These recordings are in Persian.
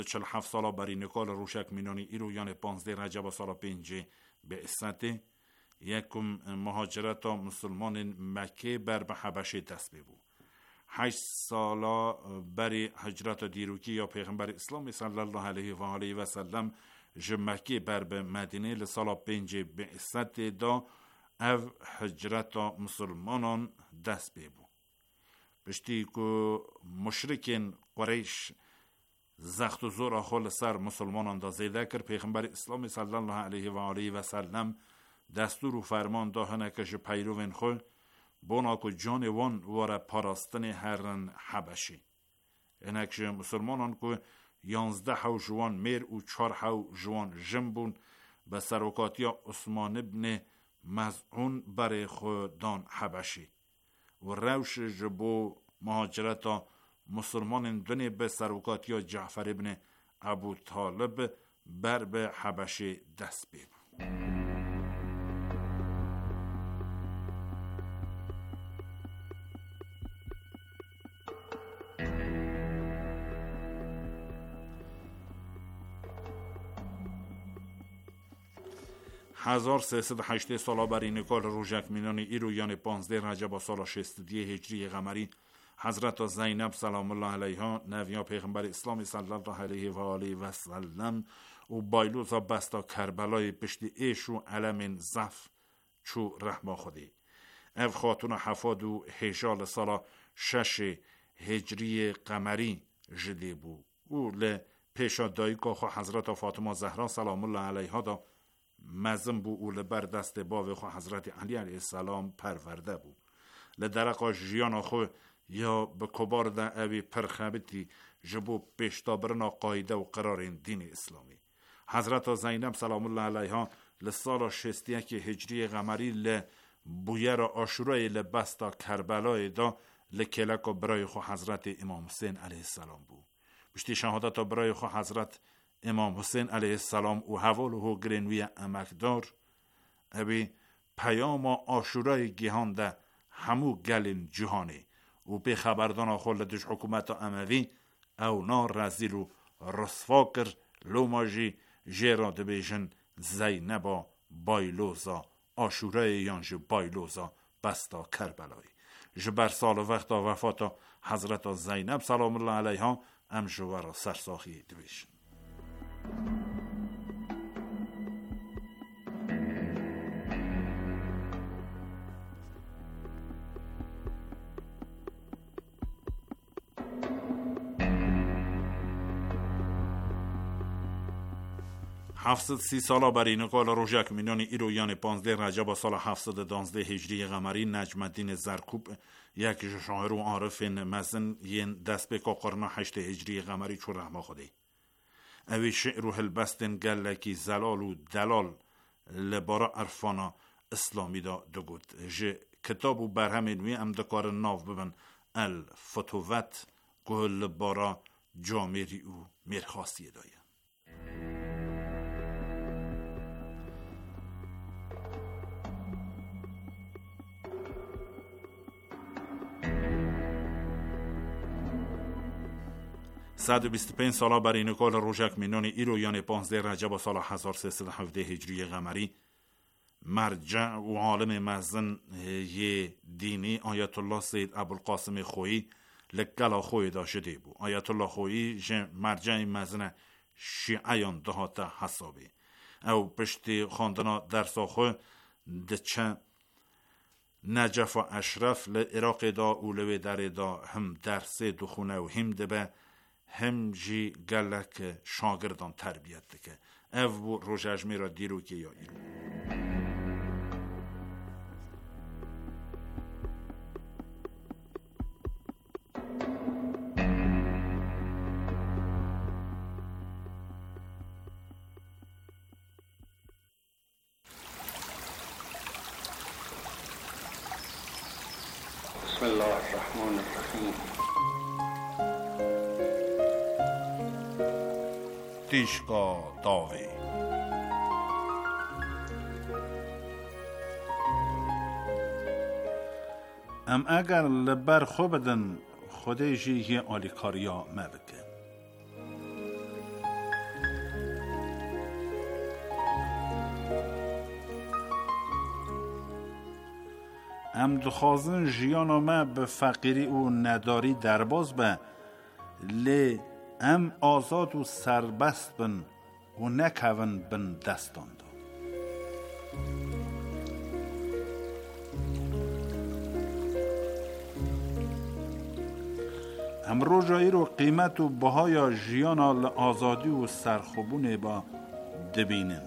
47 سالا بری نکال روشک مینانی ایرو یان 15 رجب سالا 5 به اسنته یکم مهاجرت مسلمان مکه بر به حبشه دست ببو 8 سالا بری هجرت دیروکی یا پیغمبر اسلام صلی الله علیه و آله و سلم مکه بر به مدینه لسالا 5 به اسنته دا او هجرت مسلمانان دست ببو بشتی که مشرکین قریش زخت و زور آخول سر مسلمانان دا زیده کر پیغمبر اسلام صلی الله علیه و آله و سلم دستور و فرمان دا هنکش پیروین خو بونا که جان وان واره پاراستن هرن حبشی هنکش مسلمانان که 11 حو جوان میر و 4 حو جوان جنبون به سروکاتی عثمان ابن مزعون برای خودان حبشی و روش جبو مهاجرت مسلمان دنی به سروکاتی جعفر ابن ابو طالب بر به حبشه دست بید 1308 سالا بری نکال روژک مینانی ایرو یان 15 رجب سالا 62 هجری قمری حضرت زینب سلام الله علیها نویا پیغمبر اسلام صلی الله علیه و آله و سلم و بایلوزا بستا کربلای پشتی ایش و علم زف چو رحما خودی اف خاتون حفاد و هجال سالا 6 هجری قمری جدی بو او ل پیشا دایکا خو حضرت فاطمه زهرا سلام الله علیها دا مزم بو اول بر دست باو خو حضرت علی علیه السلام پرورده بو لدرقا جیان خو یا به کبار ده اوی پرخبتی جبو پیشتابرنا قایده و قرار دین اسلامی حضرت زینب سلام الله علیها لسال 61 هجری قمری لبویر آشورای لبستا کربلای دا لکلک و برای خو حضرت امام حسین علیه السلام بو بشتی شهادت برای خو حضرت امام حسین علیه السلام و حوال و گرینوی امکدار اوی پیام آشورای گیهان ده همو گلین جهانی و به خبردان آخول دش حکومت اموی او نا رزیل و رسفاکر لوماجی جیرا دبیجن زینبا بایلوزا آشورای یانج بایلوزا بستا کربلای جبر سال وقتا وفاتا حضرت زینب سلام الله علیها ام جوارا سرساخی دبیجن 730 سالا بر این قال روژک مینانی ایرویان 15 رجب سال 712 هجری قمری نجم الدین زرکوب یک شاعر و عارف مزن ین دست به قرن 8 هجری قمری چون رحمه خوده اوی شعر و هلبستن گلکی زلال و دلال لبارا عرفانا اسلامی دا دگود جه کتاب و برهمینوی امدکار ناف ببن الفتووت گل لبارا جامری و میرخاصی داید 125 سالا بر این کال روژک مینانی ایرویان 15 رجب سال 1317 هجری قمری مرجع و عالم مزن ی دینی آیت الله سید ابوالقاسم خویی لگلا خویی داشته بود. آیت الله خویی مرجع مزن شیعیان دهات حسابی او پشتی خواندنا درسا خو دچه نجف و اشرف لعراق دا اولوی در دا هم درس دخونه و هم دبه هم جی گلک شاگردان تربیت دکه او روژجمی را دیرو که یا ایرو بسم الله الرحمن الرحیم تیشکا داوی ام اگر لبر خوب بدن خودی جیه آلیکاریا مبکه ام دخوازن جیانا ما به فقیری و نداری درباز به لی ام آزاد و سربست بن و نکون بن دستان دا. ام روژایی رو قیمت و بهای جیانا لآزادی و سرخوبونه با دبینن.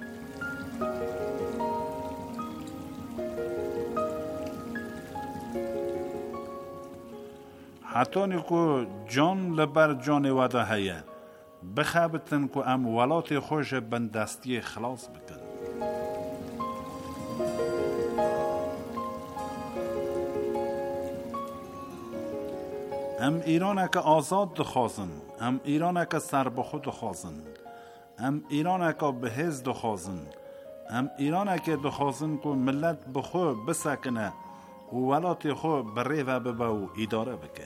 حتی نیکو جان لبر جان وده هیه بخابتن که ام ولات خوش بندستی خلاص بکن. ام ایران که آزاد دخوازن، ام ایران که سر به خود دخوازن، ام ایران که بهز دخوازن، ام ایران که دخوازن که ملت بخو بسکنه و ولات خو بره و ببه و اداره بکه.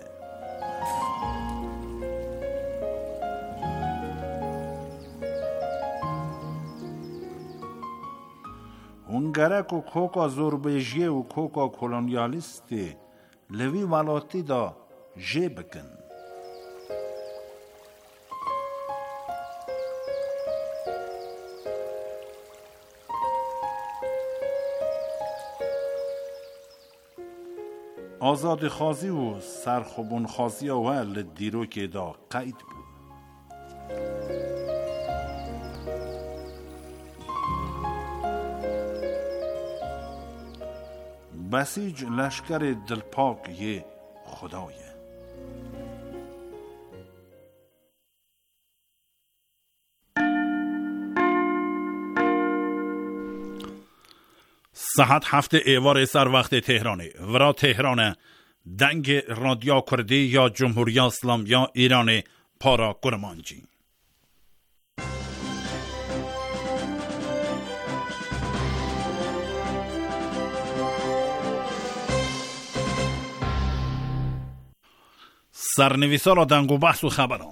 هنگرک و کوکا زوربیجیه و کوکا کولونیالیستی لوی ولاتی دا جه بکن. آزاد خازی و سرخوبون خازی و لدیرو که دا قید بود. بسیج لشکر دلپاک یه خدایه. ساعت 7 ایوار سر وقت تهرانه ورا تهرانه دنگ رادیو کردی یا جمهوری اسلامی یا ایران پارا کرمانجی. سرنویسا را دنگ و بحث و خبران.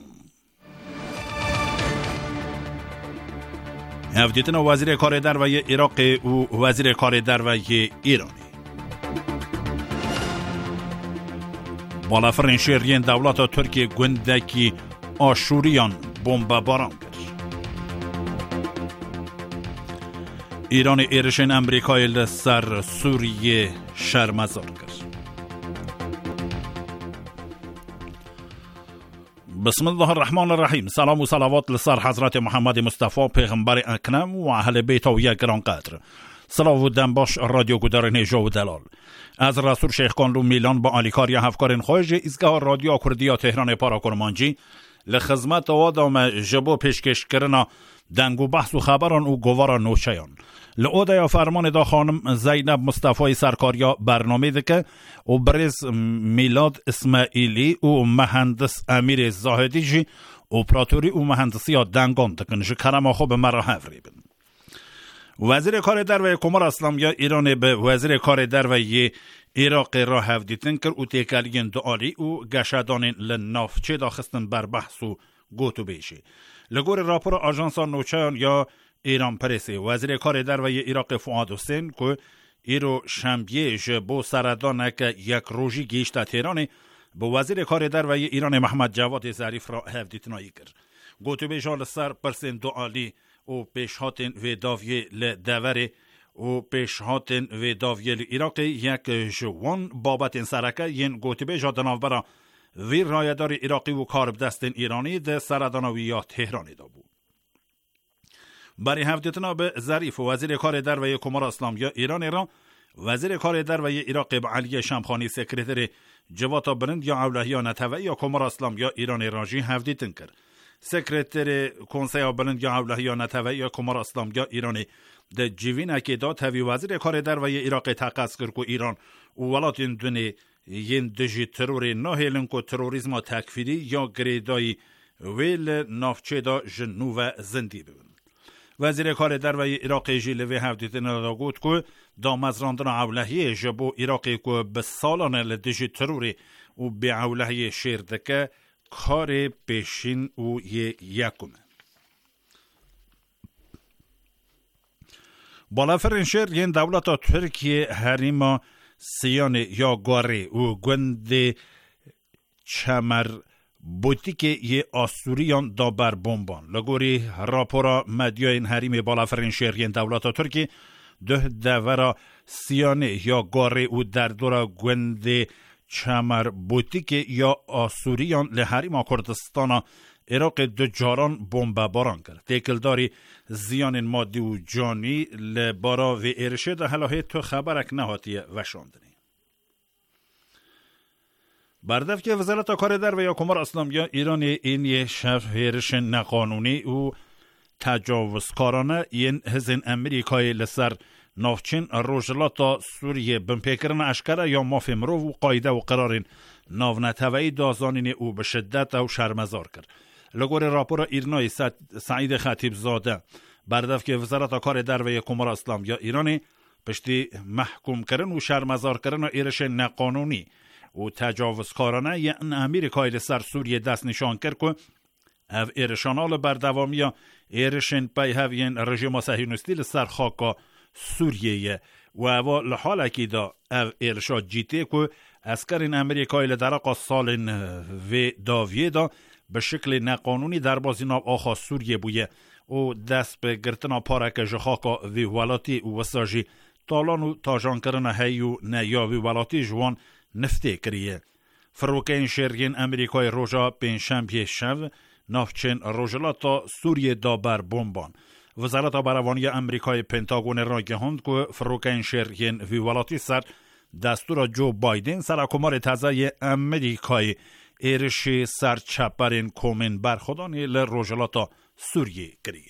هفدیتن وزیر کار در و عراق و وزیر کار در و ایرانی. بالافرین شیرین دولت ترکیه گندکی آشوریان بمب باران کرد. ایران ایرشن امریکای لسر سوریه شرمزار کرد. بسم الله الرحمن الرحیم. سلام و صلوات لسر حضرت محمد مصطفی پیغمبر اکرم و اهل بیت و یک گران قدر. صلاح و دنباش رادیو گودار نیجا و دلال. از رسول شیخ کانلو میلان با آلیکاری هفکارین خواهج ایزگاه رادیو کردیا تهران پارا کرمانجی لخدمت آدم جبو پیشکش کرنا دنگ و بحث و خبران و گوارا نوشیان. لعوده یا فرمان دا خانم زینب مصطفی سرکاریا برنامه دکه و برز میلاد اسماعیلی و مهندس امیر زاهدی جی اپراتوری و مهندسی ها دنگان دکنش کرم خوب مرا هفری بن. وزیر کار در و کمر اسلامی ایران به وزیر کار در و عراق را هفدیتن کر و تیکالین دعالی و گشدان لنافچه داخستن بر بحث و گوتو بیشی. لگور راپور آژانسا نوچان یا ایران پرسی وزیر کار در و عراق فؤاد حسین که ایرو شنبه بو سردان که یک روزی گیشت تهران به وزیر کار در و ایران محمد جواد ظریف را هفدیتنایی کرد. گوتو بیشال سر پرسین دعالی و پیشهاتن و داویه لدوره و پیشهاتن و داویه عراق یک جوان بابت سرکه ین گوتو بیشا دنافبرا وی رایدار عراقی و کارب دستن ایرانی ده سردانوی یا تهرانی دا بود. برای هفدیتنا به ظریف وزیر کار در و کمر اسلامی ایران را وزیر کار در و عراق به علی شمخانی سکرتر جواتا برند یا اولهی نتوی یا کمر اسلامی ایران راجی هفدیتن کرد. سکرتر کنسیا برند یا اولهی نتوی یا کمر اسلامی ایران ده جیوین اکیدا توی وزیر کار در و عراق تقص کرد که ایران و ولات دونه ین دجی ترور ناهیلن که تروریزم تکفیری یا گریدای ویل نافچه دا جنو و زندی ببین. وزیر کار در و عراق جیلوی هفدیتن دا گود که دا مزراندن اولهی جبو عراقی که به سالان لدجی تروری و به اولهی شیردکه کار پیشین و یکمه. بالافرین شیر ین دولت ترکیه حریما سیان یا گاره و گند چمر بوتیک یه آسوریان دا بر بومبان لگوری راپورا مدیاین حریم بالافرین شهرین دولتا ترکی ده دورا سیان یا گاره و در دورا گند چمر بوتیک یا آسوریان لحریم کردستان عراق دو جاران بمب باران کرد. تکلداری زیان مادی و جانی لبارا و ارشد حلاهی تو خبرک نهاتیه وشاندنی. بردف که وزارت کار در و یا کمار اسلامی ایران این یه شهرش نقانونی و تجاوزکارانه این هزین امریکای لسر نافچین روجلاتا سوریه بمپیکرن اشکره یا مافی مرو و قایده و قرارین ناونتوی دازانین او به شدت او شرمزار کرد. لگور راپور ایرنای سعید خطیب زاده بردف که وزارت کار در و کمار اسلامی ایرانی پشتی محکوم کردن و شرمزار کردن و ایرش نقانونی و تجاوزکارانه یعنی امریکای لسر سوریه دست نشان کرد که او ایرشانال بردوامی ایرشن پای هاوین رژیم صهیونیستی لسر خاکا سوریه و او لحاله که دا او ایرشاد جیته که اسکرین امریکای لدرقا سالن و داویه دا به شکل نقانونی در بازی ناب آخا سوریه بویه و دست به گرتنا پارک جخاکا وی ولاتی و وساجی تالان و تاجان کرن هیو نیا وی ولاتی جوان نفته کریه. فروکین شرگین امریکای روژا پین شنبه شب نافچین روژلاتا سوریه دا بر بومبان. وزارت بروانی امریکای پنتاگون را گهاند که فروکین شرگین وی ولاتی سر دستور جو بایدن سرکمار تازه امریکای ایرشی سر چپرین کومن برخودانی لروژلاتا سوریه کریه.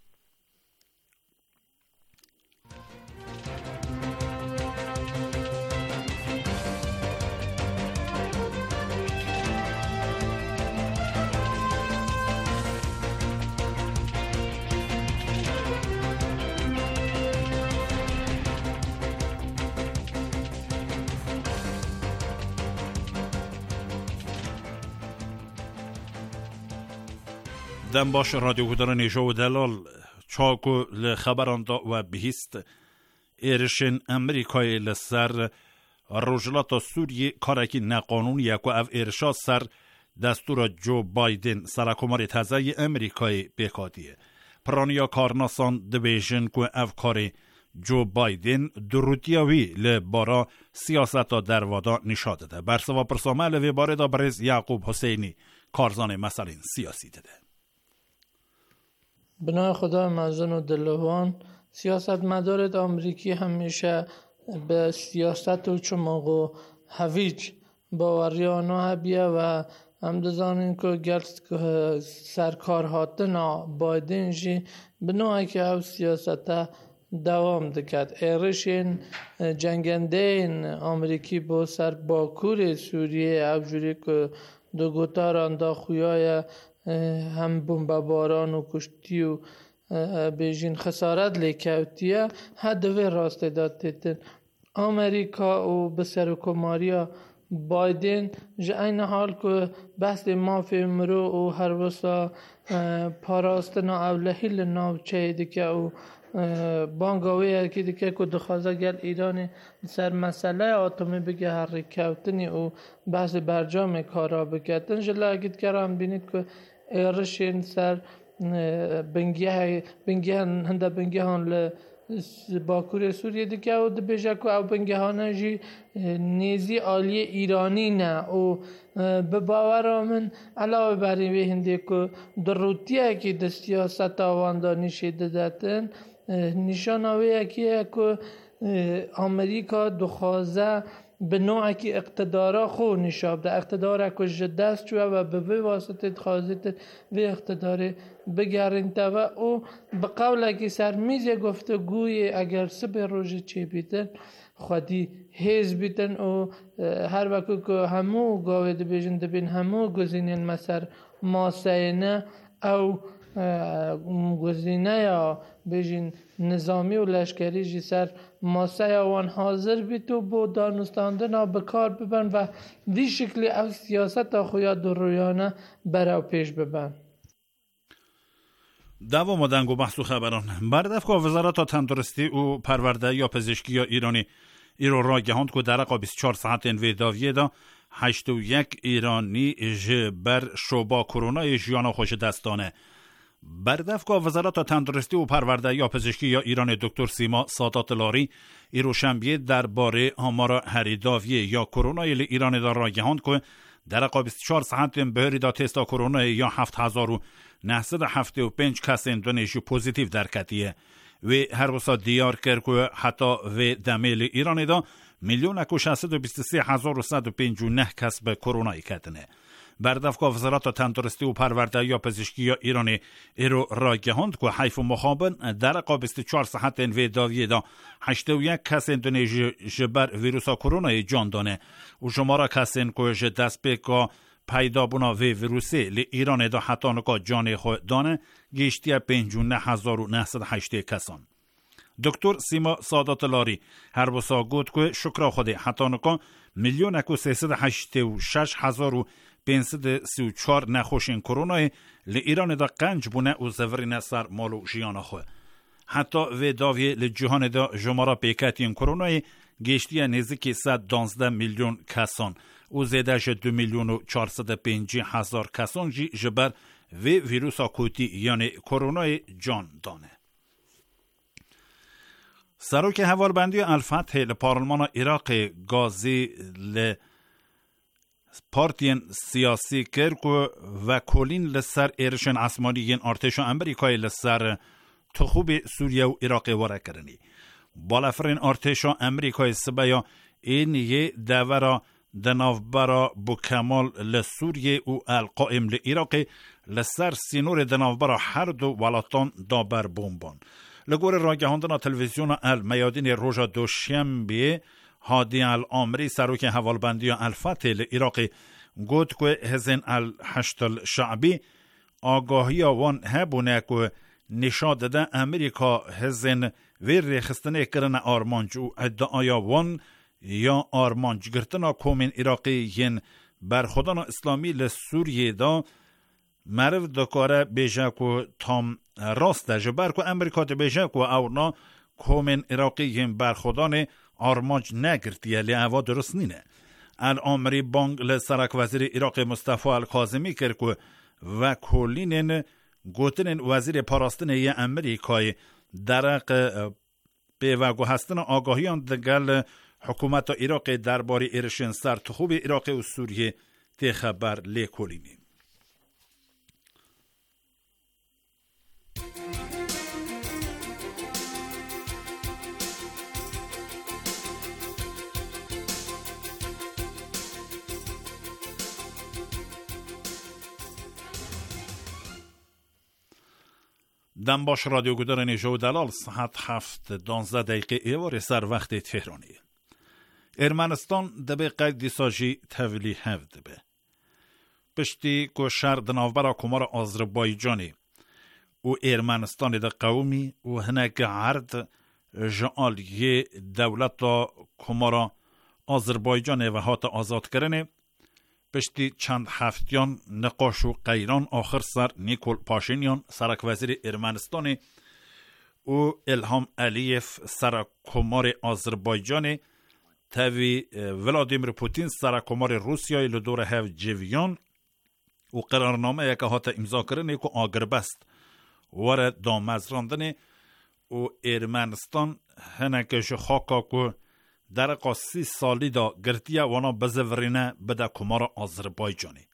دم باش رادیو کدران نیجا و دلال چاکو لخبران دا و بهیست ایرشن امریکای لسر روجلات سوریه کارکی نقانونی یکو او ایرشا سر دستور جو بایدن سرکمار تازه امریکای بکاتیه. پرانیا کارناسان دبیجن که او کار جو بایدن درودیاوی لبارا سیاست در وادا نشاده ده. برسوا پرسامل وی باره دا برز یعقوب حسینی کارزان مسئلین سیاسی ده. بنای خدا مزن و دلوان سیاست مدارت آمریکی همیشه به سیاست و چماق و هویج باوریانا هبیه و هم دزانین که گرد سرکار هاتنا بایدن جی بنای که او سیاست دوام دکد. ایرشین جنگنده آمریکی با سر باکور سوریه او جوری که دو گوتاران دا خویای هم بمباران و کشتی و بیجین خسارت لیکوتیه هدوی راسته دادتن امریکا و بسر کماریا بایدن جه این حال که بحث مافی مرو و هر وسا پاراستنا اولهی لناو چه دیگه و بانگاوی که دیگه که دخوازه گل ایران سر مسئله آتومی بگه هر ریکوتنی و بحث برجام کارا بکتن جلا اگید کرام بینید که ایرشین سر بنگه هن باکور سوریه دیگه و دبیجه که او بنگه هانه جی نیزی آلی ایرانی نه و به باور من علاوه بر این هنده که دروتیه که ده سیاست آوانده نشیده دادن نشان آویه که امریکا دخوازه به نوعی که اقتدارا خو نشاب ده اقتدارا که جدست چوه و به واسطه خوازیت و اقتدار بگرین تا و او به قوله که سرمیز گفته گوی اگر سبه روژه چه بیتن خودی هیز بیتن و هر وقت که همو گاوه ده بیجن ده بین همو گزینین مسر ماسینه او گزینه یا بیجین نظامی و لشکری جی سر ماسه وان حاضر بیت و با دانستاندن بکار ببن و دی شکلی او سیاست خویا درویانه برای پیش ببن. دوام دنگ و بحث و خبران بردفت که وزارت تندرستی و پرورده یا پزشکی یا ایرانی ایرو را گهاند که در رقا 24 ساعت ویداویه دا 81 ایرانی بر شوبا کرونا جیانا خوش دستانه. بردفت که وزارت تندرستی و پروردهی یا پزشکی یا ایران دکتر سیما سادات لاری ایرو شنبه درباره آمار هریداویه یا کرونا ایران دا را گهاند که در رقا 24 ساعت بهری دا تستا کرونا یا 7975 کس اندونیژی پوزیتیو در کتیه و هر وسا دیار کرد که حتی و دمیل ایران دا 1,623,159 کس به کرونا کتنه. بردفت وزارت تندرستی و پروردهی یا پزشکی یا ایران ایرو را گهاند که حیف و مخابن در رقا 24 ساعت ویداویه دا 81 کس اندونیژی جبر ویروس کرونا جان دانه و شماره کس که دست به پیدا بنا و ویروسی لی ایران دا حتی نکا جان خود دانه گیشتی 59,908 کسان. دکتر سیما سادات لاری هر بسا گفت که شکر خود حتی نکا 1,386,534 نخوشین کرونای لی ایران دا قنج بونه و زورین سر مالو جیان خود. حتی و داویه لی جهان دا جمارا پیکتین کرونای گشتی نزدیک 112 میلیون کسان و زیدش 2,405,000 کسان جی جبر و ویروس کوتی یعنی کرونای جان دانه. سروک حوالبندی الفتح لپارلمان عراق گازی ل پارتین سیاسی کرد و کلین لسر ایرشن عثمانی ارتش امریکای لسر تخوب سوریه و عراق وره کرنی. بالافرین ارتش امریکای سبایا این یه دورا دنافبرا بکمال لسوریه و القائم لعراق لسر سینور دنافبرا هر دو ولاتان دابر بومبان. لگور راگهاندنا تلویزیون المیادین روژا دوشنبه هادی الامری سروک حوالبندی الفتح لعراق گفت که هزین الحشد الشعبی آگاهی وان هبونه که نشان داده امریکا هزین ویر رخصتنه کرن آرمانج و ادعایا وان یا آرمانج گرتنا کومین عراقی ین برخودان اسلامی لسوریه دا مرو دکاره بیجه که تام راست ده جبر که امریکا ده بیجه که اونا کومین عراقی ین برخودان آرمانج نگرتیه لی اوا درست نینه. الامری بانگ لسرک وزیر عراق مصطفی الکاظمی کرد که و کلینن گوتنن وزیر پاراستن یه امریکای درق به وگو هستن آگاهیان دگل حکومت عراق درباره ایرشن سر تخوب عراق و سوریه تی خبر لی کلینی. دنباش رادیو گدار نیجو دلال ساعت 7:12 ایوار سر وقت تهرانی. ارمنستان دبه قید دیساجی تولی هفت به. پشتی که شهر دناوبرا کمار آذربایجانی و ارمنستان ده قومی و هنک عرض جعالی دولت کمار آذربایجان و هات آزاد کرنه پشتی چند هفتیان نقاش و قیران آخر سر نیکول پاشینیان سرک وزیر ارمنستان و الهام علیف سرک کمار آذربایجان تاوی ولادیمیر پوتین سرک کمار روسیای لدور هف جویان و قرارنامه یک هات امضا کرنه که آگربست وارد دامزراندن و ارمنستان هنکش خاکا که در قاسی سالی دا گرتیه وانا بزورینه بده کمار آذربایجانی.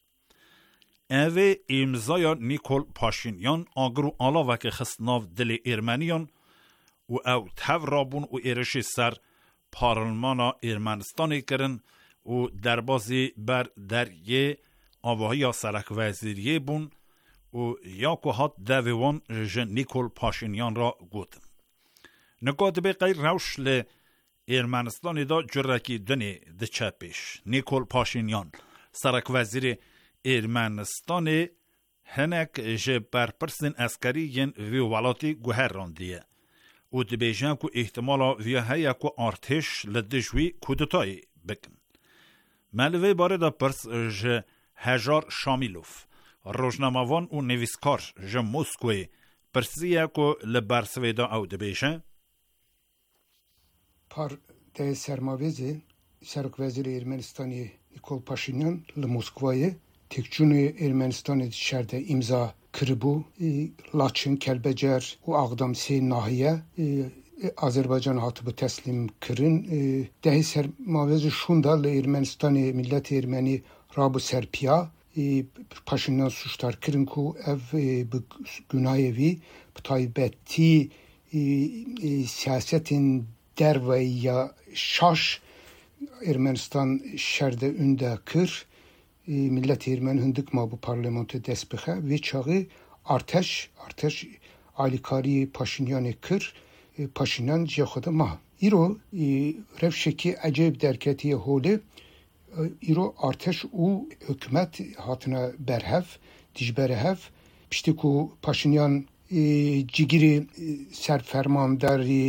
اوه امضای نیکول پاشینیان آگرو آلا وک خسناو دل ارمنیان و او تو رابون و ایرشی سر پارلمانا ارمنستانی کرن و در بازی بر دریه آواهی سرک وزیریه بون و یا که هات دویوان جن نیکول پاشینیان را گوتن. نگاد به غیر روش ل ارمنستان دا جرکی دنی ده چپش نیکول پاشینیان سرک وزیر ارمنستان هنک جه برپرسن اسکری ین وی ولاتی گوهر راندیه و ده بیجن که احتمالا وی هیا که ارتش لدجوی کودتای بکن. ملوی باره دا پرس جه هجار شامیلوف روزنامه‌وان و نویسکار جه موسکوی پرسیه که لبرسوی دا او ده بیجن ده سرماویزی سرک وزیر ارمنستانی نیکول پاشینیان لموسکوایه تکچون ارمنستان شرده امضا کربو لاچن کلبجر و اقدام سی ناحیه آذربایجان هاتو به تسلیم کرن ده سرماویز شوندا لارمنستان ملت ارمنی رابو سرپیا پاشینیان سوشتار کرن کو اف گناهی وی بتایبتی siyasetin derve ya şaş Ermenistan şerde ünde kır millet Ermen hındık ma bu parlamento desbexe ve çağı arteş alikari Paşinyan'ı kır Paşinyan cihadı ma İro revşeki acayip derketiye holi İro arteş u hükümet hatına berhev dijberehev pişti ku Paşinyan جگیری سرفرمانداری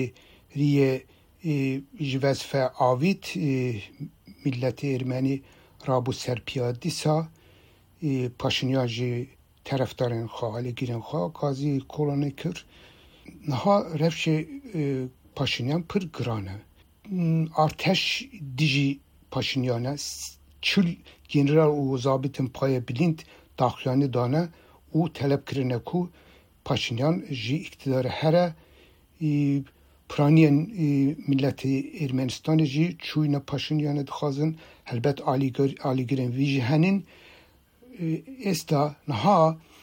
جوزف آوید ملت ارمنی رابو سرپیادیسا پاشینیان جی طرفدارن خواه حالی گیرن خواه کازی کلانه کر نها رفش پاشینیان پر گرانه ارتش دیجی پاشینیانه چل جنرال و ضابطن پای بلیند داخلانی دانه او طلب کرنه کو پاشینیان جی اقتدار هره پرانین ملت ارمنستان جی چوینا پاشینیان دخوازن البت آلیگرین ویجی هنین استا نها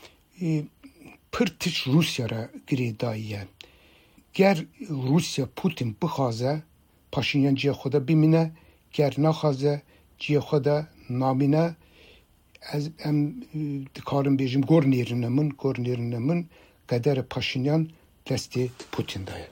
پرتش روسیا را گری داییه گر روسیا پوتین بخوازه پاشینیان جی خدا بمینه گر نخوازه جی خدا نامینه از ام دکارم بیجیم گورنیرنه من قدر پاشینیان دستی پوتین دایه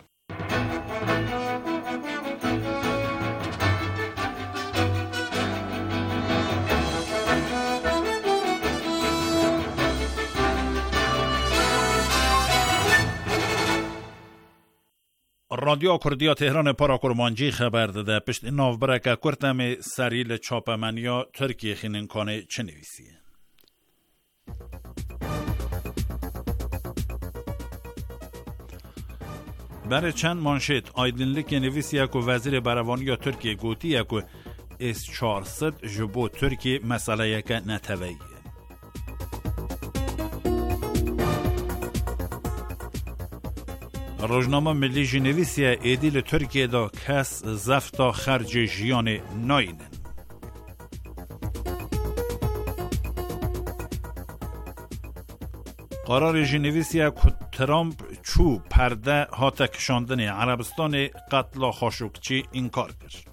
رادیو کردیا تهران پارا کرمانجی خبر داده پشت ناو برکه کرتم سریل چاپمنیا ترکیه خیننکانه چه نویسیه برای چند مانشیت آیدنلیک نویسیه که وزیر براوانی ترکیه گوتیه که S-400 جبو ترکیه مسئله یک نتویه روزنامه ملی جنویسیه ایدیل ترکیه دا کس زفتا خرج جیان ناینن قرار جنویسیه که ترامپ چو پرده هاته کشاندن عربستان قتل خاشقچی انکار کرد.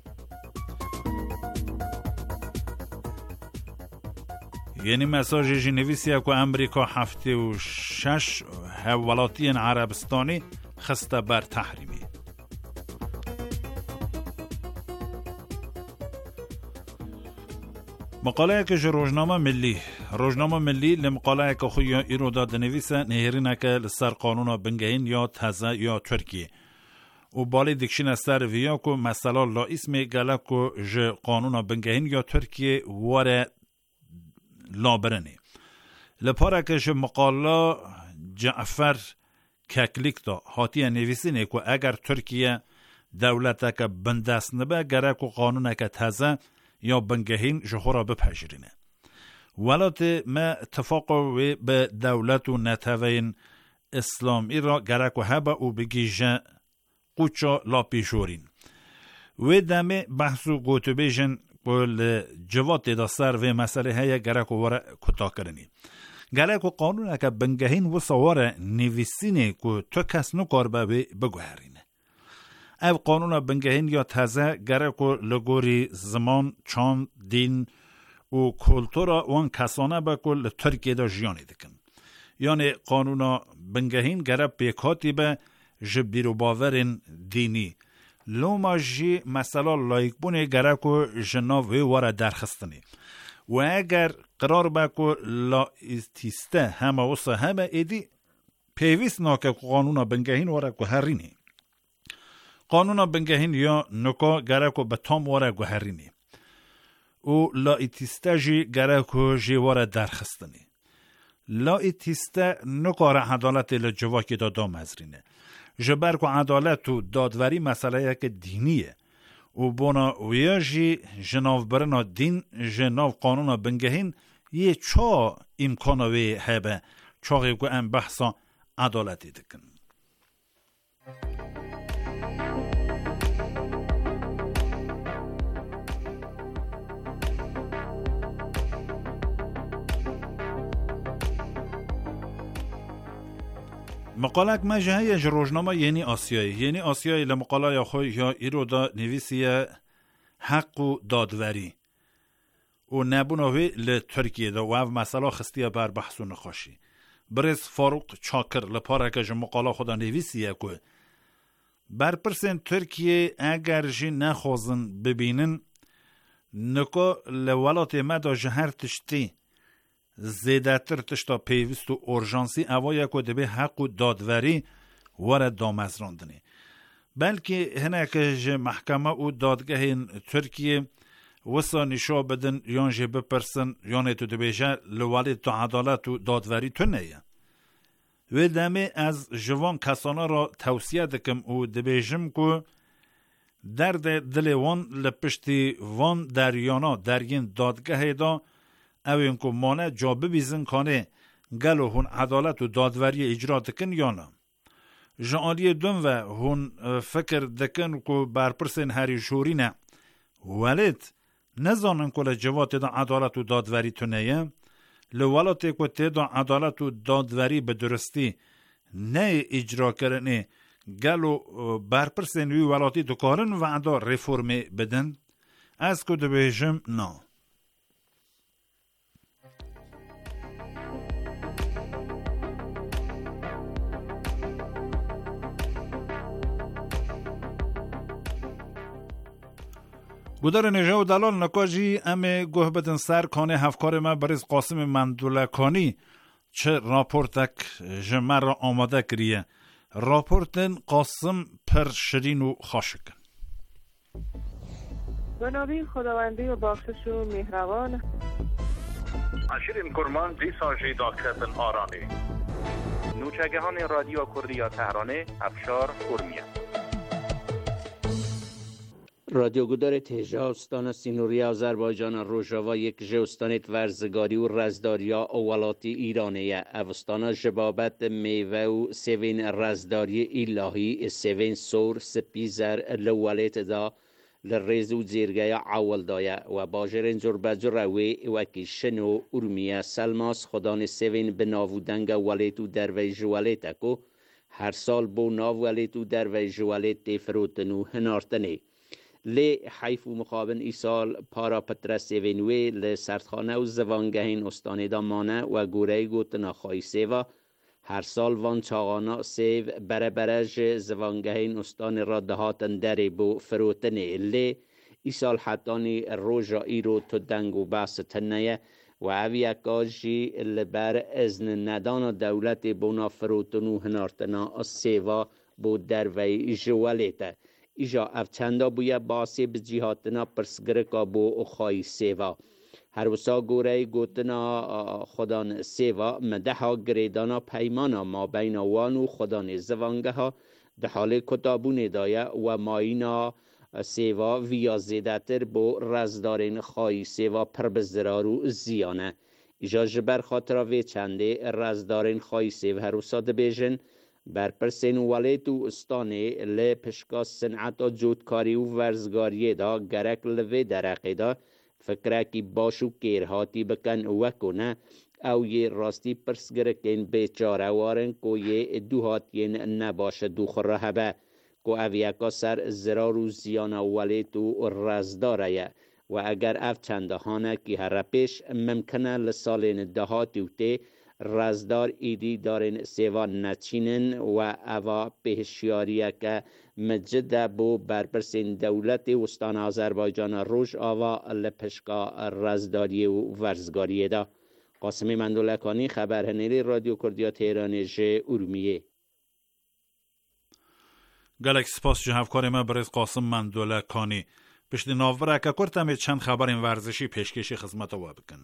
یعنی مساج جنویسیه که امریکا 76 حوالاتی عربستانی خسته بر تحریمی. مقاله که روزنامه ملی لمقاله که خوی ایرو داد نویسه نهرینه که لسر قانون بنگهین یا تزه یا ترکیه و بالی دکشین سر ویا که مثلا لا اسم گله که ج قانون بنگهین یا ترکیه واره لابرنه لپاره که ج مقاله جعفر ککلیک دا حاتی نویسینه که اگر ترکیه دولت که بندست نبه گره که قانون که تزه یا بنگهین جهورا بپذیرینه ولات ما اتفاق و به دولت و نتوین اسلامی را گرک و هبه و بگیجه قوچا لا پیشورین و دمه بحث و گوتو بیجن کل جوات دا سر و مسئله های گرک و وره کتا کرنی گرک و قانون که بنگهین و سواره نویسینه که تو کس نکار بگوهرینه او قانون بنگهین یا تازه گره که لگوری زمان، چاند، دین و کلتورا وان کسانه بکل ترکیه دا جیانی دکن. یعنی قانون بنگهین گره پیکاتی به جبیرو باورین دینی. لوما جی مثلا لایک بونه گره که جناوی واره درخستنی. و اگر قرار بکل لایستیسته همه وصه همه ایدی پیویست ناکه قانون بنگهین واره که هرینی. قانون بنگهین یا نکا گرکو به تام واره گوهرینی او لایتیسته جی گرکو جی واره درخستنی لایتیسته نکار عدالت لجواکی دا دام ازرینه جبر کو عدالت و دادوری مسئله یک دینیه و بونا ویاجی جناف برنا دین جناف قانون بنگهین یه چا امکانوی هبه چاقی که ام بحثا عدالتی دکن. مقالک مجهی روزنامه یعنی آسیایی لمقاله یا خوی یا ایرو دا نویسیه حق و دادوری و نبونوی لترکیه دا و مسئله خستیه بر بحث و نخاشی برز فاروق چاکر لپارکه جو مقاله خدا نویسیه که بر پرسن ترکیه اگر جی نخوزن ببینن نکو لولات مدا جهر تشتی زیدتر تشتا پیوست و اورژانسی اوایه که دبه حق و دادوری ورد دامزراندنی بلکه هنکه جه محکمه و دادگاه ترکیه وسا نشا بدن یان جه بپرسن یان تو دبه جه لوالی تو عدالت و دادوری تو نیه و دمه از جوان کسانه را توصیه دکم و دبه جم که درد دل وان لپشتی وان دریانا درین دادگاه دا اوین که مانه جا ببیزن کانه گلو هون عدالت و دادوری اجرا دکن یا نه جعالی دون و هون فکر دکن که برپرسن هری شوری نه ولید نزانن که لجوات دا عدالت و دادوری تونهیه لولاتی که تیدا عدالت و دادوری به درستی نه اجرا کرنه گلو برپرسن وی ولاتی دکارن و عدا ریفورمی بدن از که دبیجم نه گودر نجا و دلال نکاجی امه گوه بدن سر کانه هفکار ما بریز قاسم مندولکانی چه راپورتک جمع را آماده کریه راپورتن قاسم پر شرین و خاشکن بنابین خداوندی و بخشش و مهربان شیرین کرمان دیساجی داکتن آرانی نوچگهان رادیو کردیا تهرانه افشار کرمیه رادیو گودار تهجا استان سینوری آذربایجان روژاوا یک جوستانت ورزگاری و رزداریا اولاتی ایرانیه اوستانا جبابت میوه و سوین رزداری الهی سوین سور سپیزر لولیت دا لرز و زیرگای عول دایه و باجرین زربت روی وکی شنو ارمیه سلماس خدان سوین بناودنگ ولیت و دروی جوالیت اکو هر سال بو ناو ولیت و دروی جوالیت تفروتنو هنارتنی لی حیف و مقابن ایسال پارا پترس وینوی لی سردخانه و زوانگهین استانه دا مانه و گوره گوتنا خواهی سیوا هر سال وان چاقانا سیو بره برج زوانگهین استان را دهاتن دری بو فروتنه لی ایسال حتانی روژا ایرو تو دنگ و بحث تنیه و اوی اکاجی لبر ازن ندان دولت بونا فروتنو هنارتنا سیوا بو دروی جوالیته ایجا افچندا بویا باسی به جهاتنا پرسگرکا بو خواهی سیوا هر وسا گوره گوتنا خدان سیوا مدها گریدانا پیمانا ما بین وانو خدان زوانگه ها ده حال کتابون دایه و ماینا سیوا ویا زیدتر بو رزدارین خواهی سیوا پر بزرارو زیانه ایجا جبر خاطر وی چنده رزدارین خواهی سیوا هر وسا ده بیجن بر پرسین ولیتو استانه لی پشکا صنعت و جودکاری و ورزگاری دا گرک لوی درقی دا فکره کی باشو کیرهاتی بکن وکنه او یه راستی پرسگرکین بیچاره وارن کو یه دوهاتین نباشه دو خرهبه کو اویکا سر زرار و زیان ولیتو رزداره و اگر اف چندهانه کی هر پیش ممکنه لسالین دهاتیو تی رزدار ایدی دارن سیوان نچینن و اوا پهشیاریه که مجده بو برپرسین دولت استان آذربایجان روش آوا لپشکا رزداری و ورزگاری دا قاسم مندولکانی خبر هنری رادیو کردیا تهران جه ارومیه گلک سپاس جهفکار ما برز قاسم مندولکانی پشت ناوبره که کرتم چند خبر این ورزشی پیشکشی خدمت و بکن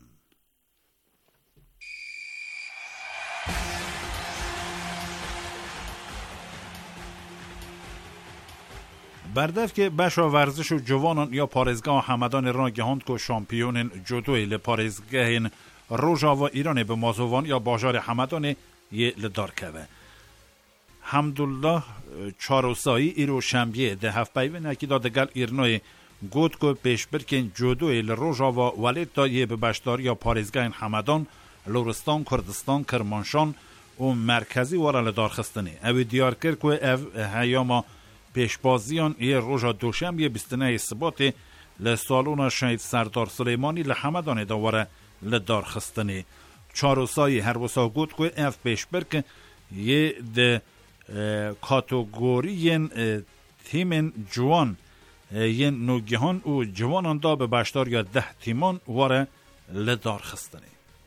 بردف که بشا ورزش و جوانان یا پارزگاه همدان را گهاند که شامپیون جودوی لپارزگاه روژاوا ایران به مازوان یا باجار همدان یه لدار که حمدالله چاروسایی ایرو شنبیه ده هفت پیوه نکیدا دگل ایرنای گود که پیش برکن جودوی لروژاوا ولید دا یه به بشدار یا پارزگاه همدان لورستان، کردستان، کرمانشان و مرکزی وارا لدار خستنه اوی دیار کرد که او هیاما پیشبازیان یه روژا دوشنبه 29 سبات لسالون شهید سردار سلیمانی لحمدان دواره لدار خستنه چاروسایی هر وسا گود که اف پیش برک یه ده کاتگوری تیم جوان یه نوگهان و جوانان دا به بشدار یا 10 تیمان واره لدار خستنه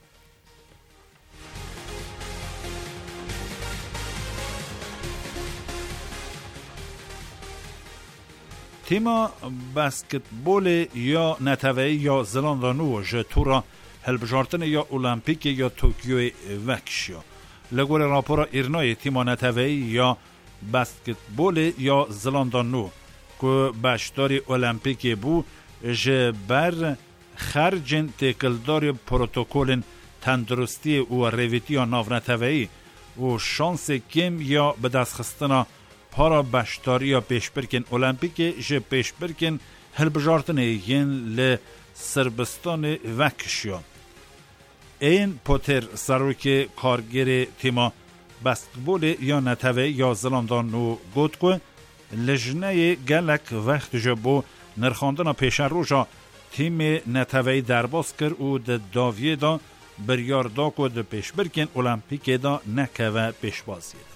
تیما بسکتبول یا نتوی یا زلاندانو جتورا هلبجارتن یا المپیک یا توکیو وکشیا لگور راپورا ایرنای تیما نتوی یا بسکتبول یا زلاندانو که بشداری المپیک بو جبر خرجن تکلدار پروتوکول تندرستی و رویتی یا ناو نتوی و شانس کم یا به دست خستنا پارا بشداری یا پیشبرکن المپیک جه پیشبرکن هلبجارتن ین لسربستان وکشیا این پوتر سروک کارگر تیما بسکتبول یا نتوی یا زلاندانو گود که لجنه گلک وقت جبو نرخاندن پیشن روژا تیم نتوی درباز کرد و ده داویه دا بریار دا که ده پیشبرکن المپیک دا نکه و پیشبازی دا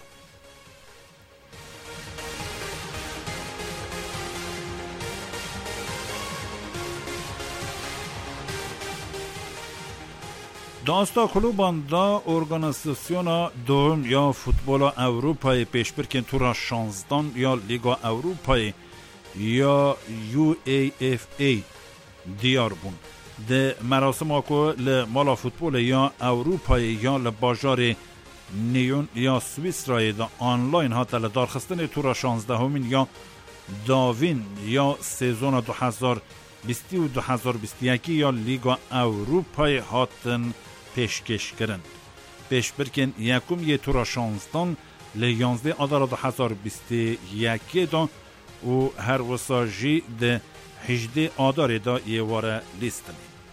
دانستا کلوبان دا ارگانیزاسیون دوم یا فوتبال اروپای پیشبرکن تورا 16 یا لیگا اروپای یا UEFA دیار بون ده مراسم آکو لمالا فوتبال یا اروپای یا لباجار نیون یا سویس رای دا آنلاین ها تلدار خستن تورا 16 همین یا داوین یا سیزون 2020 و 2021 یا لیگا اروپای هاتن پیشکش کردن پیشبرکن یکم یه تورا 16 ل 11 آذر 2021 دا و هر وساجی ده 18 آذر دا یه واره لیستن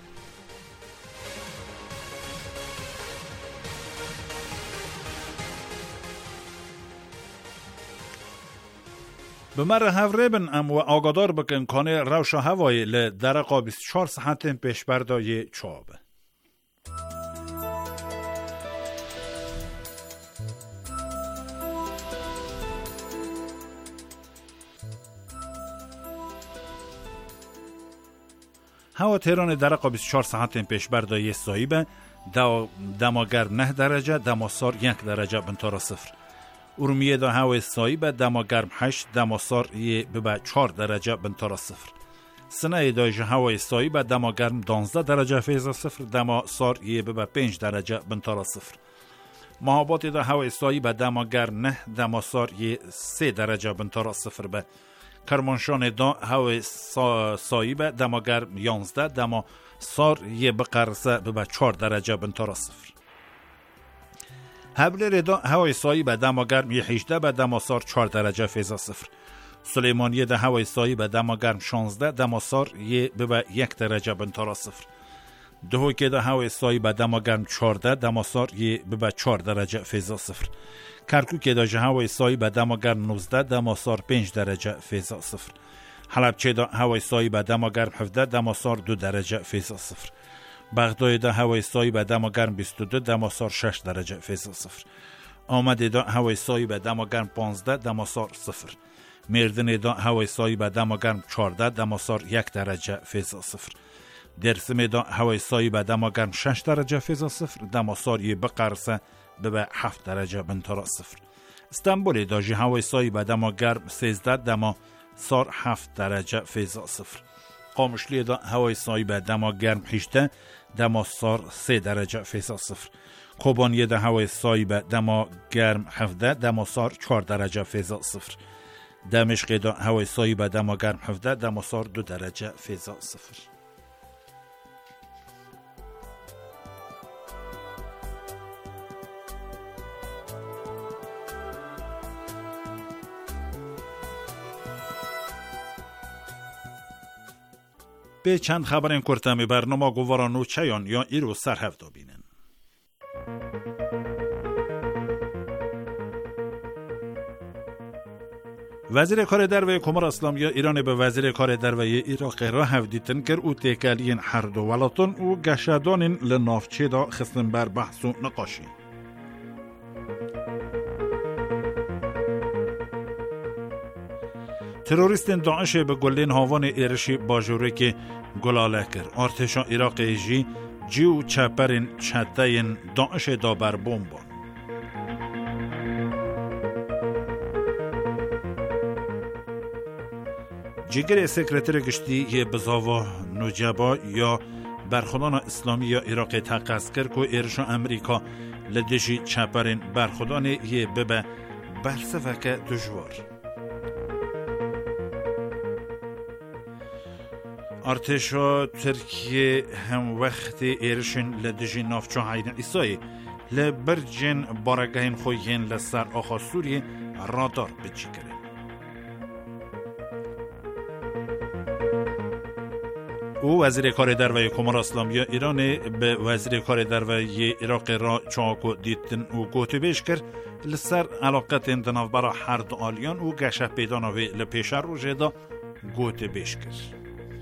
به مر هفره بن ام و آگادار بکن کانه روش هوایی لدرقا 24 ساعت پیش بردای چابه هوا تهران درقا 24 ساعت پیش بردای سایبه دماگرم 9 درجه دماسار 1 درجه بنتارا 0 ارومیه دا هوای سایبه دماگرم 8 دماسار به 4 درجه بنتارا 0 سنه دا هوای سایبه دماگرم 12 درجه فیضا 0 دماسار به 5 درجه بنتارا 0 مهابات دا هوای سایبه دماگرم 9 دماسار 3 درجه بنتارا 0 به کرمانشان دا هوای سایبه دماگرم 11 دماسار به قرصه به 4 درجه بنتارا 0 هبلر دا هوای سایبه دماگرم 18 به دماسار 4 درجه فیضا 0 سلیمانیه دا هوای سایبه دماگرم 16 دماسار به 1 درجه بنتارا 0 دهوکه دا هوای سایبه دماگرم 14 دماسار به 4 درجه فیضا 0 کرکوک دا هوای سایبه دماگرم 19 دماسار 5 درجه فیضا 0 حلبچه دا هوای سایبه دماگرم 17 دماسار 2 درجه فیضا 0 بغداد دا هوای سایبه دماگرم 22 دماسار 6 درجه فیضا 0 آمده دا هوای سایبه دماگرم 15 دماسار 0 مردن دا هوای سایبه دماگرم 14 دماسار 1 درجه فیضا 0 درسم دا هوای سایبه دماگرم 6 درجه فیضا 0 دماسار به قرصه به 7 درجه بنتارا 0 استانبول دا هوای سایبه دماگرم 13 دماسار 7 درجه فیضا 0 قامشلی دا هوای سایبه دماگرم 18 دماسار 3 درجه فیضا 0 کوبانیه دا هوای سایبه دماگرم 17 دماسار 4 درجه فیضا 0 دمشق دا هوای سایی به دما گرم 17 دماسار 2 درجه فضا 0. به چند خبر این کرتمی برنامه گوارانو چیان یا ایرو سرهفته بینن. وزیر کار دروی کمر اسلامی ایران به وزیر کار دروی عراق را هفدیتن کر او تکالین هر دو ولاتون و گشادانین لنافچه دا خستن بر بحث و نقاشی. تروریستین داعش به گلین هاوان ایرشی باجوره که گلاله کر. ارتشا عراقی جیو چپرین چتین داعش دا بر بومبان. جگر سکرتر گشتی یه بزاوا نجبا یا برخودان اسلامی یا عراق تقص کرد که ایرشا امریکا لدشی چپرین برخودان یه ببه برسفک دجوار. ارتشا ترکیه هم وقت ایرشن لدجی نافچو عین ایسای لبرجن بارگهین خویین لسر آخا سوریه رادار بچی کرد. او وزیر کار دروی کمر اسلامی ایران به وزیر کار دروی عراق را چاکو دیتن و گوتی بیش کرد لسر علاقت اندناف برا هر دو آلیان و گشه پیدانوی لپیش روژه دا گوتی بیش کرد.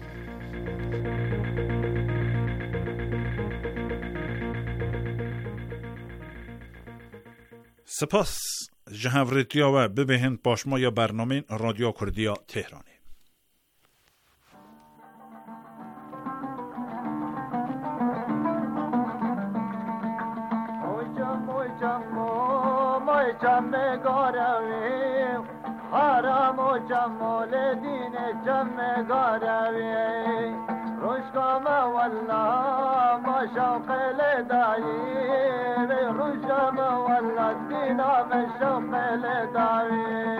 سپاس جهوریتیا و ببهن پاشمای برنامه رادیو کردیا تهرانی. جمع گاروی حرام و جمال دین جمع گاروی روشکام والله ما شوق لدایی روشکام والله دینا ما شوق لدایی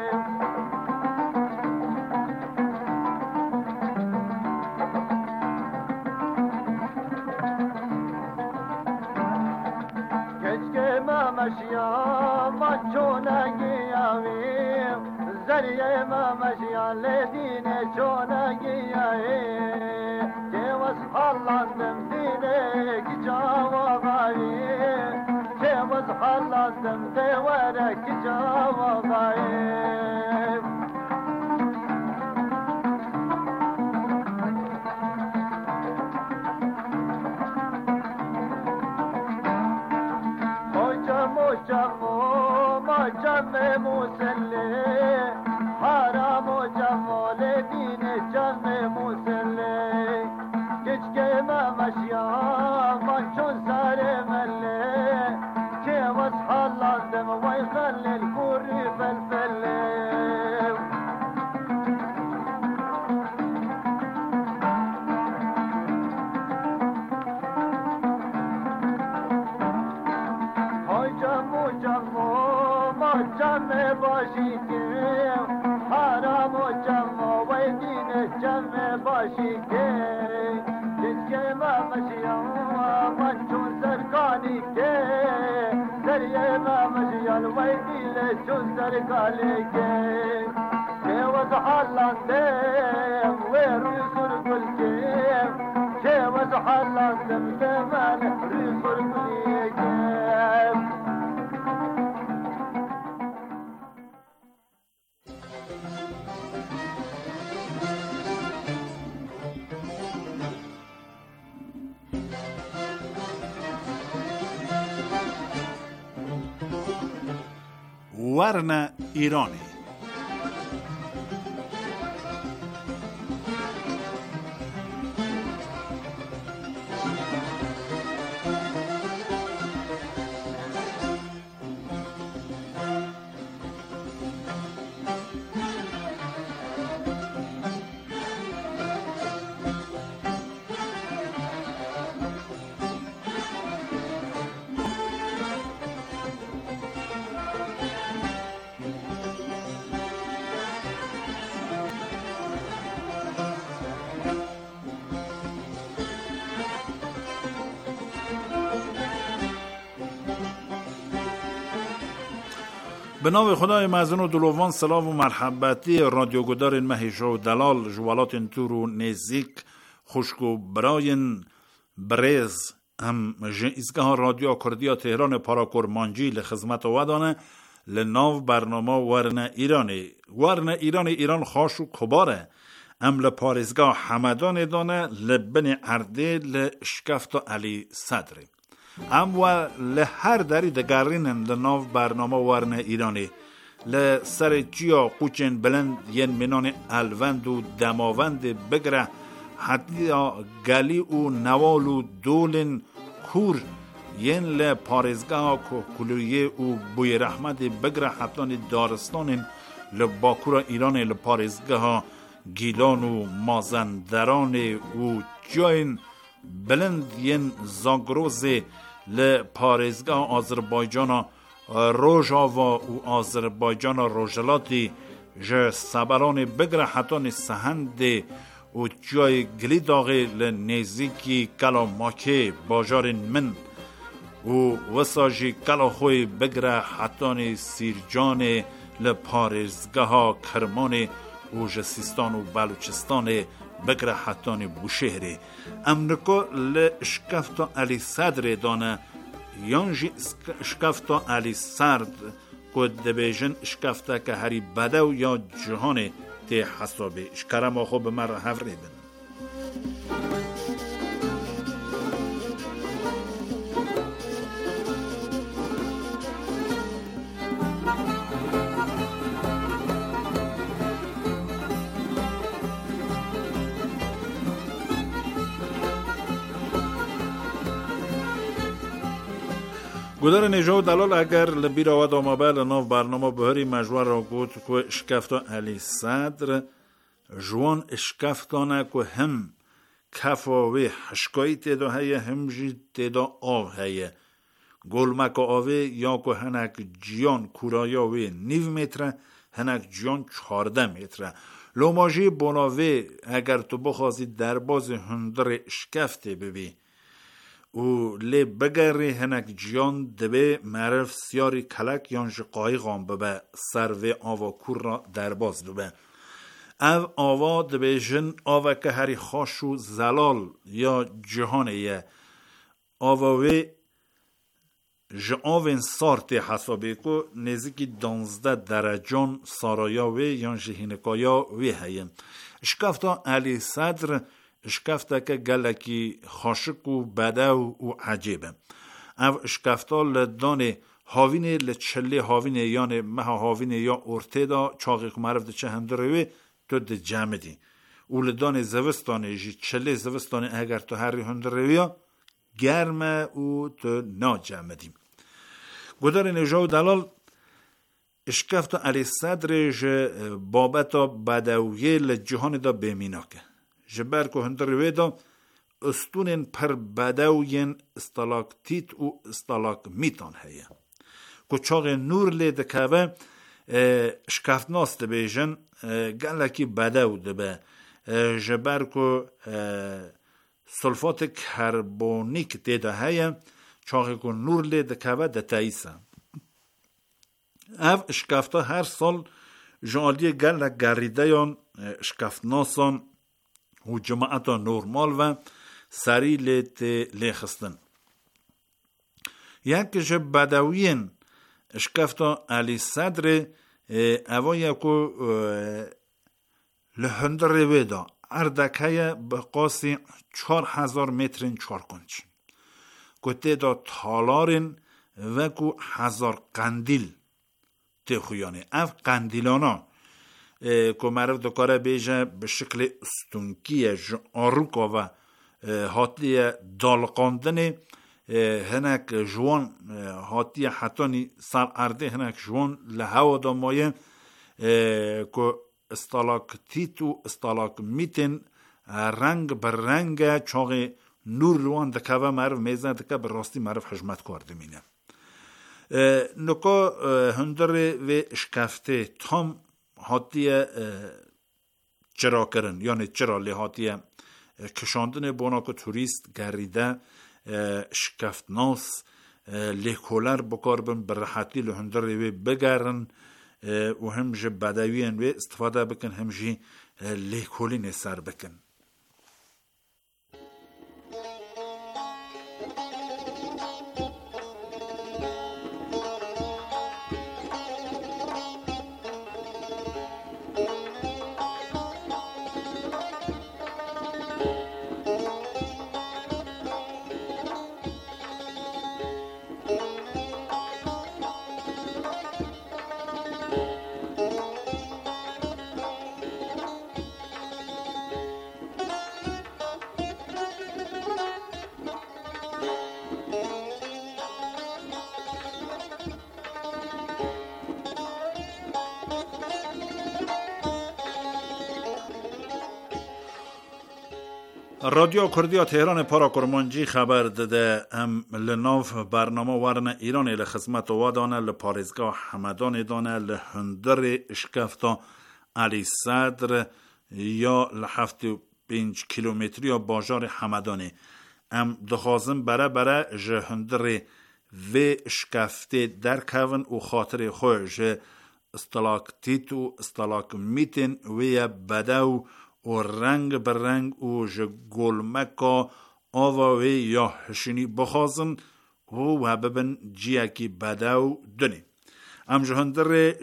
مشیا ما چونگی آویم زریه ما مشیا لدین چونگی آویم که وز حالندم دینه کی جواب آویم که وز حالندم دواره کی جواب آویم جمع مسلح حرام و جمال دین جمع مسلح کچکه ممشیا من چون سر مله که وز حالندم وی خلیل کوری فلفله جمع باشی که حرام و جمع و دین جمع باشی که جسکه ممشیان من چون سرکانی که سریه ممشیان و دیل چون سرکانی که وز حالندم و روی سرگل که وز حالندم که من روی سرگلی که ورن ایرانی به نام خدای مزن و دلوان سلام و مرحبتی رادیو گدارین مهیشو دلال جوالاتین تورو نزیک خوشکو براین برز هم ایزگاه رادیو کردیا تهران پاراکورمانجی لخدمت ودانه لناو برنامه ورنه ایران خاش و کباره ام لپارزگاه حمدان دانه لبن عرده لشکفت علی صدری ام و لهر دری دگرینن لناو برنامه ورنه ایرانی لسر جیا قوچن بلند ین منان الوند و دماوند بگره حتی گلی و نوال و دولن کور ین لپارزگاه کلویه و بوی رحمت بگره حتی دارستان لباکور ایران لپارزگاه گیلان و مازندران و جاین بلند ین زاگروز لپارزگاه آذربایجان روژاوا و آذربایجان روژلاتی ج سبران بگره حتی سهند و جای گلی داغی لنزیکی کلا ماکه باجار من و وساجی کلا خوی بگره حتی سیرجان لپارزگاه کرمان و جسیستان و بلوچستان بگره حتان بوشهری امریکا لشکفتا علی صدر دانه یانجی شکفتا علی سرد کد دبیجن شکفتا که هری بدو یا جهان تی حسابی شکرم آخو به مر هفری بن گذار نجاو دلال اگر لبی را ود آمابل ناف برنامه بهری مجوار را گود که اشکفتا علی صدر جوان اشکفتانه که هم کفاوی حشکایی تیدا هیه هم جی تیدا آو هیه گلمک آوی یا که هنک جیان کورایاوی 9 متره هنک جیان 14 متره لوماجی بناوی اگر تو بخوازی درباز هندر اشکفته ببی و لی بگری هنک جیان دبه معرف سیاری کلک یانج قایقان ببه سروی آوا کور را درباز ببه او آوا دبه جن آوا که هری خاشو زلال یا جهانه آواوی جاوین سارتی حسابی که نزدیکی 12 درجان سارایاوی یانج هینکایاوی هیم اشکفتا علی صدر اشکفتا که گلکی خاشق و بدو و عجیبه او اشکفتا لدانه هاوینه لچله هاوینه یعنی مها هاوینه یا ارتدا چاقی که معرف ده چه هم دروی تو ده جمع دی او لدانه زوستانه جی چله زوستانه اگر تو هری هم دروی گرمه او تو نا جمع دی گدار نجاو دلال اشکفتا علی صدر بابتا بدویه لجهان دا بمیناکه جبر که هندر ویدا استونین پر بدوین استالاکتیت و استالاکمیتان هیا که چاق نور لیده که شکفت ناست بیجن گلکی بدو دبه جبر که سلفات کربونیک دیده هیا چاقی که نور لیده که ده تاییسه او شکفتا هر سال جالی گلک گریده یان شکفت ناسان و جماعت نورمال و سری لیخستن یک که بدوین اشکفتا علی صدر اوایی که لهندر ویدا اردکه بقاسی 4000 مترین 4 کنچ که تیدا تالارین و که 1000 قندیل تخویانه اف قندیلانا که معرف دکاره بیجه به شکل استونکی آروکا و حاطی دالقاندن هنک جوان حاطی حتانی سر ارده هنک جوان لحو دامایه که استالاکتیت و استالاکمیتن رنگ بر رنگ چاق نور روان دکه و معرف میزن دکه بر راستی معرف حجمت کرده مینه نکا هندر و شکفته تام حاطی چرا کرن یعنی چرا لی حاطی کشاندن بونا که توریست گریده شکفت ناس لیکولر بکار بن برحاتی لهندر وی بگرن و هم جه بدویان وی استفاده بکن هم جه لیکولین سر بکن. رادیو کردیا تهران پارا کرمانجی خبر داده هم لناف برنامه ورن ایران لخدمت وادانه لپارزگاه همدان دانه لهندر اشکفتا علی صدر یا لحفت 5 کیلومتری یا باجار همدانه هم دخوازم بره جهندر و اشکفته در کون و خاطر خوش استلاکتیت و استلاکمیتن و بدو و رنگ بر رنگ و گلمکا آواوی یا هشینی بخوازن و ببن جیاکی بداو دنی. ام جهندر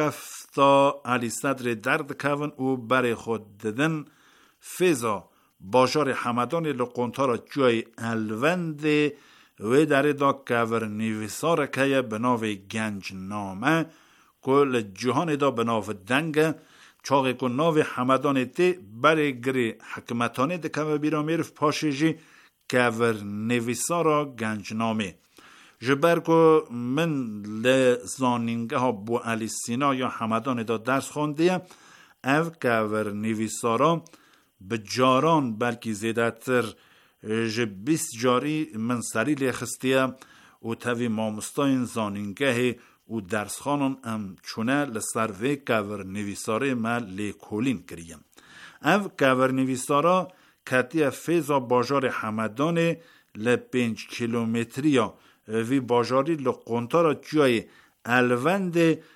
شکفتا علی صدر درد کون و بر خود ددن فیزا باجار همدان لقنطار جای الوند و در دا کور نیویسار که بناو گنج نامه کل جهان دا بناو دنگ چاقی کن ناو همدان تی برای گری حکمتانه دکمه بیرا میرف پاشیجی کور نویسارا گنجنامه جبر که من لزانینگه ها بو علی سینا یا همدان دا درس خوندیم او کور نویسارا به جاران بلکی زیده تر جبیس جاری من سری لیخستیم و تاوی مامستاین زانینگه و درس خانم ام چونه لسر و کور نویساره ما لیکولین کریم. او کور نویسارا کتی فیزا باجار همدان ل 5 کیلومتری یا وی باجاری لقنطارا جای الوند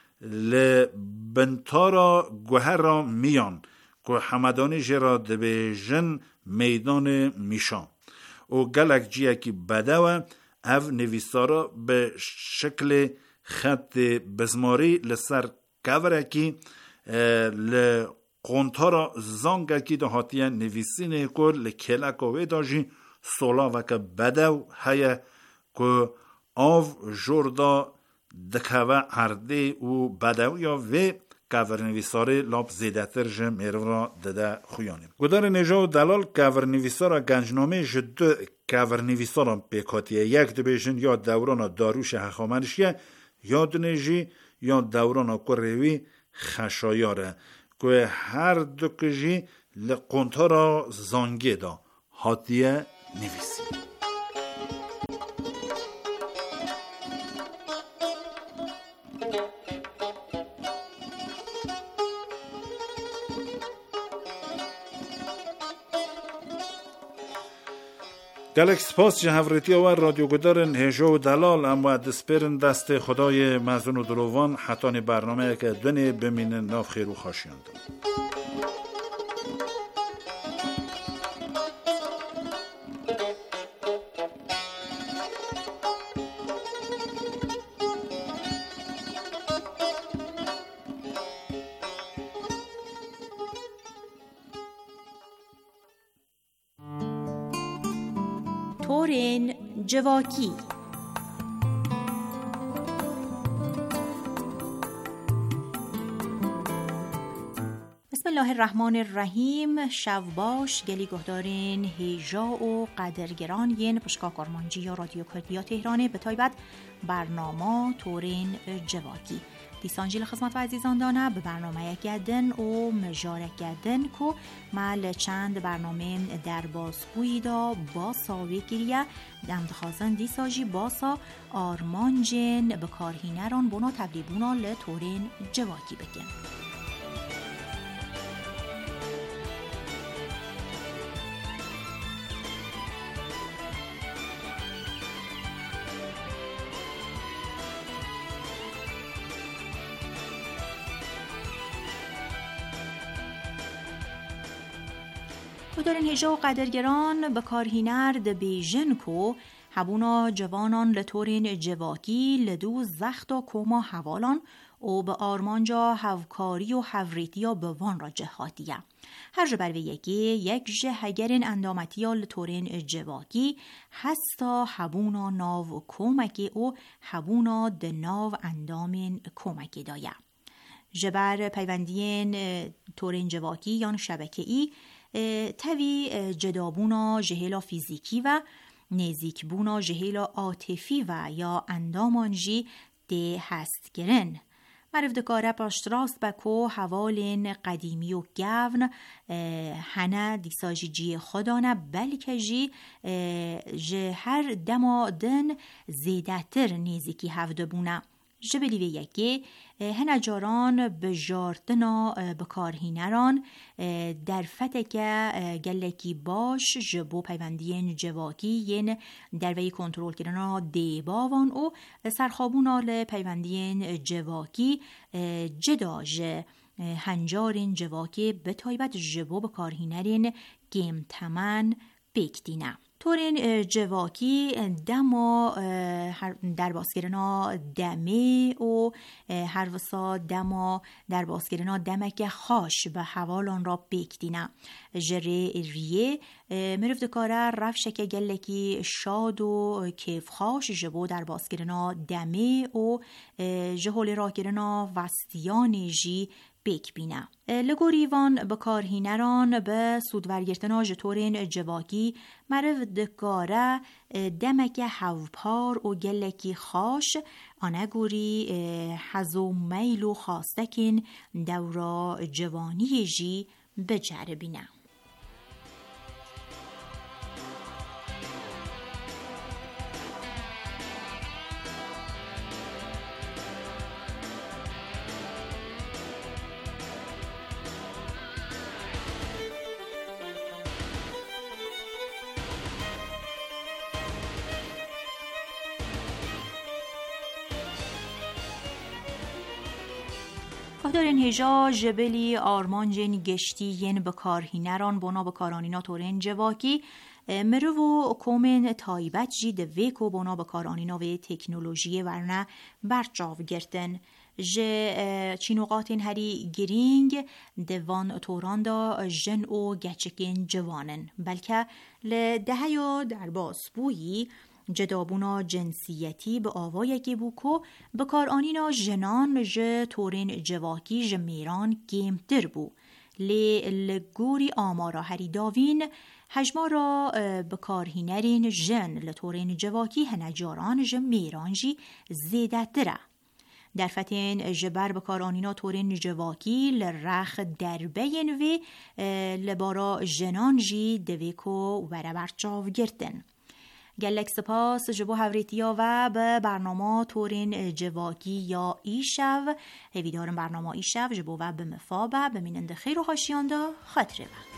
ل بنتارا گوهر میان که همدانی جرا دبیجن میدان میشان و گلک جیه که بدوه او نویسارا به شکل خط بزماری لسر کوره کی لقنطارا زانگه کی ده هاتیه نویسینه که لکلکوه داجی سولا وکه بدو هیه که آو جوردا دکوه عرده و بدو یا و کور نویساره لاب زیده تر جم ایرو داده خویانیم. گدار نجا و دلال کور نویساره گنجنامه جدو کور نویساره پیکاتیه یک دو بیشن یا دوران داروش هخامنشیه یا دنجی یا دوران کروی خشایاره که هر دو کجی لقنطارا زانگه دا هاتیه نویسی. گلک سپاس جهوریتی و رادیو گدارن هجو و دلال اما دسپرن دست خدای مزون و دلوان حتان برنامه که دنی بمینه ناف خیر و خاشیاند. تورین جواکی بسم الله الرحمن الرحیم. شب باش گلی گهدارین هیجا و قدرگران ین پشکا کرمانجی یا رادیو کردیا تهرانه به تایبت برنامه تورین جواکی دیسانجیل خدمت و عزیزان دانه به برنامه گدن و مجارک گدن که مال چند برنامه در بازگویی دا با ساوی گریه دمدخوازن دیساجی باسا آرمانجن به کارهینران بنا تبلیبونا لتورین جواکی بگن. بودارن هجا و قدرگران بکارهینر ده بیژن کو هبونا جوانان لطورین جواکی لدو زخت و کوما حوالان و به آرمانجا هفکاری و هفریتیا به وان را جهاتیه. هر جبر و یک جه هگرین اندامتیا لطورین جواکی هستا هبونا ناو کومکی و هبونا ده ناو اندامین کومکی دایه. جبر پیوندین تورین جواکی یا شبکه‌ای توی جدابونا جهیلا فیزیکی و نزیکبونا جهیلا عاطفی و یا اندامانجی ده هست گرن. معرف دکاره پاشتراست بکو حوالین قدیمی و گون هنه دیساجی جی خدانه بلکه جی هر دما دن زیده تر نیزیکی هفته بونه. جبلی و یکی هنه جاران بجارتنا بکارهینران در فتک گلکی باش جبو پیوندین جواکی ین در وی کنترول کردن دیباوان و سرخابونا لپیوندین جواکی جداج هنجارین جواکی به تایبت جبو بکارهینرین گیم تمن بکدینه. تورین جواکی دما در باسکرنا دمه و هر وسا دما در باسکرنا دمک خاش به حوالان را بکدینه. جره ریه مرف دکاره رفشک گلکی شاد و کیف خاش جبو در باسکرنا دمه و جهول را کرنا وستیان جی بیک بینه. لگوریوان بکارهینران به سودورگرتنا جتورین جواکی مرف دکاره دمک هوپار و گلکی خاش آنگوری حزو میل و خواستکین دورا جوانی جی بجره بینه. دارن هجا جبلی آرمانجن گشتی ین بکارهینران بنا بکارانینا تورین جواکی مرو و کومن تایبت جی دویکو بنا بکارانینا و تکنولوژی ورنه برچاو گرتن جه چینوقاتین هری گرینگ دوان توراندا جن و گچکین جوانن بلکه لدهیو در باسبویی جدابونا جنسیتی به آوای که بوکو بکار آنینا جنان ج تورین جواکی ج میران گیمتر بو لگوری آمارا هری داوین حجما را بکارهینرین جن لتورین جواکی هنجاران ج میران جی زیده تره. در فتین جبر بکار آنینا تورین جواکی لرخ دربین و لبارا جنان جی دویکو وربرچاو گرتن. گلک سپاس جبو هوریتیا و به برنامه تورین جواکی یا ایشو هویدارم برنامه ایشو جبو و به مفابه بمیننده خیر و خاشیانده خاطره و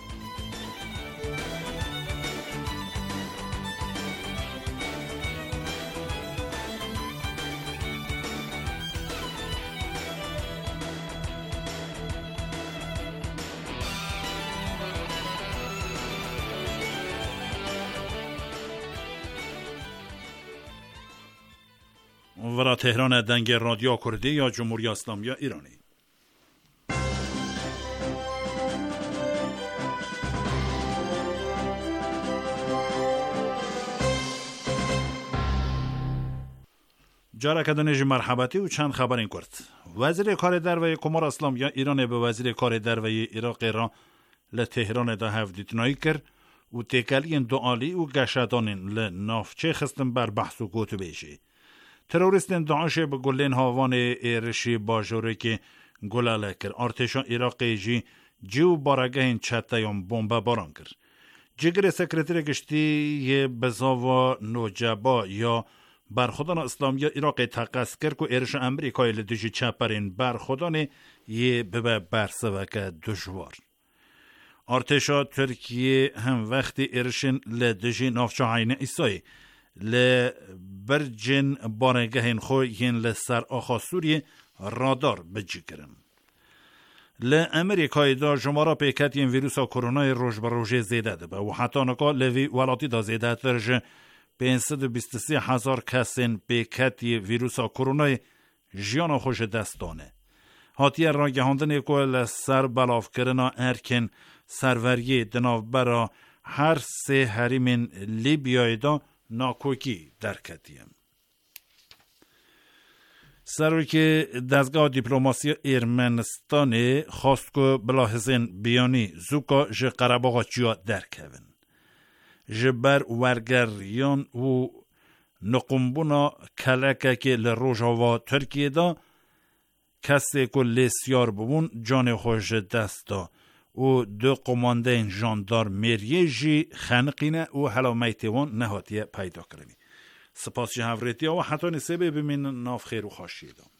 ورا تهران دنگ رادیو کردی یا جمهوری اسلامی ایرانی. جارکدنج مرحبتی و چند خبر این کرد. وزیر کار دروی کمار اسلامی ایران به وزیر کار دروی عراق را لتهران ده هفدیتنایی کرد و تکلین دعالی و گشتانین لنافچه خستن بر بحث و گوتو بیشی. تروریستن داعش به گلین هاوان ایرشی باجوره که گلاله کرد. ارتشان عراقی جیو بارگهین چتایان بمب باران کرد. جگر سکرتری گشتی بزاوا نوجبا یا برخودان اسلامی عراق تقص کرد که ایرش امریکای لدیجی چپرین برخودان یه به برسوکه دشوار. ارتشا ترکیه هم وقتی ایرشن لدیجی نافچه عین ایسای لبرجن بارگهین خو ین لسر آخا سوریه رادار بجی کرن. لامریکای دا جمارا پیکت این ویروس کرونا روش بر روش زیده ده و حتی نکا لوی ولاتی دا زیده ترج 523,000 کسین پیکتی ویروس کرونا جیان خوش دستانه. هاتیه را گهاندن کل سر بلاف کرنا ارکن سروریه دناو برا هر سه حریم لیبیای دا ناکوکی درکتیم. سروی دستگاه دیپلماسی ارمنستان خواست که بلاحظن بیانی زوکا جه قرباغا چیا درکوین. جه بر ورگریان و نقنبونا کلکه که لروژاوا ترکیه دا کسی که لیسیار ببون جان خوش دست دا و دو قماندین جاندار میریه جی خنقینه و حالا میتوان نهاتیه پیدا کرنی. سپاس جهوریتی و حتی نسبه بمین ناف خیر و خاشیده.